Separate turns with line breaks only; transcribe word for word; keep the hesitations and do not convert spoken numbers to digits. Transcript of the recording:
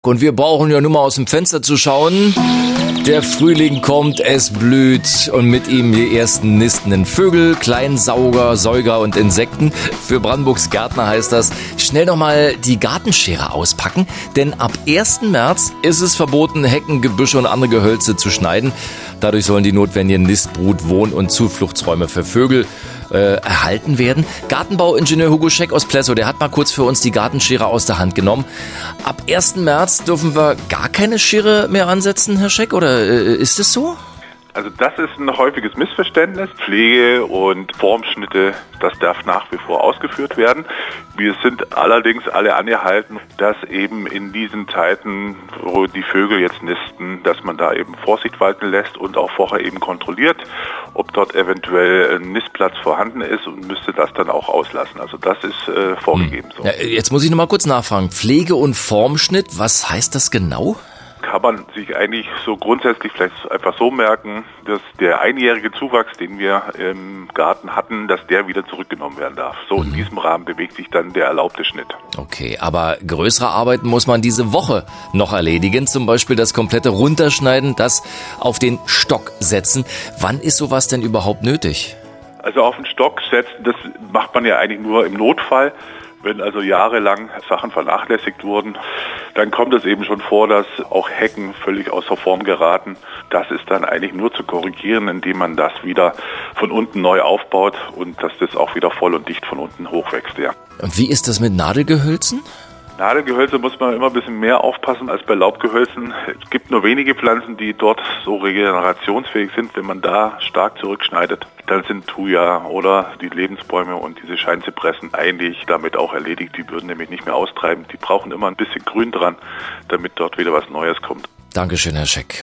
Und wir brauchen ja nur mal aus dem Fenster zu schauen. Der Frühling kommt, es blüht und mit ihm die ersten nistenden Vögel, Kleinsauger, Säuger und Insekten. Für Brandenburgs Gärtner heißt das, schnell nochmal die Gartenschere auspacken, denn ab ersten März ist es verboten, Hecken, Gebüsche und andere Gehölze zu schneiden. Dadurch sollen die notwendigen Nistbrut-, Wohn- und Zufluchtsräume für Vögel äh, erhalten werden. Gartenbauingenieur Hugo Scheck aus Plessow, der hat mal kurz für uns die Gartenschere aus der Hand genommen. Ab ersten März dürfen wir gar keine Schere mehr ansetzen, Herr Scheck, oder äh, ist es so?
Also das ist ein häufiges Missverständnis. Pflege und Formschnitte, das darf nach wie vor ausgeführt werden. Wir sind allerdings alle angehalten, dass eben in diesen Zeiten, wo die Vögel jetzt nisten, dass man da eben Vorsicht walten lässt und auch vorher eben kontrolliert, ob dort eventuell ein Nistplatz vorhanden ist und müsste das dann auch auslassen. Also das ist äh, vorgegeben.
Hm. So. Ja, jetzt muss ich noch mal kurz nachfragen. Pflege und Formschnitt, was heißt das genau?
Kann man sich eigentlich so grundsätzlich vielleicht einfach so merken, dass der einjährige Zuwachs, den wir im Garten hatten, dass der wieder zurückgenommen werden darf. So mhm. in diesem Rahmen bewegt sich dann der erlaubte Schnitt.
Okay, aber größere Arbeiten muss man diese Woche noch erledigen, zum Beispiel das komplette Runterschneiden, das auf den Stock setzen. Wann ist sowas denn überhaupt nötig?
Also auf den Stock setzen, das macht man ja eigentlich nur im Notfall. Wenn also jahrelang Sachen vernachlässigt wurden, dann kommt es eben schon vor, dass auch Hecken völlig außer Form geraten. Das ist dann eigentlich nur zu korrigieren, indem man das wieder von unten neu aufbaut und dass das auch wieder voll und dicht von unten hochwächst. Ja.
Und wie ist das mit Nadelgehölzen?
Nadelgehölze muss man immer ein bisschen mehr aufpassen als bei Laubgehölzen. Es gibt nur wenige Pflanzen, die dort so regenerationsfähig sind. Wenn man da stark zurückschneidet, dann sind Thuja oder die Lebensbäume und diese Scheinzypressen eigentlich damit auch erledigt. Die würden nämlich nicht mehr austreiben. Die brauchen immer ein bisschen Grün dran, damit dort wieder was Neues kommt.
Dankeschön, Herr Scheck.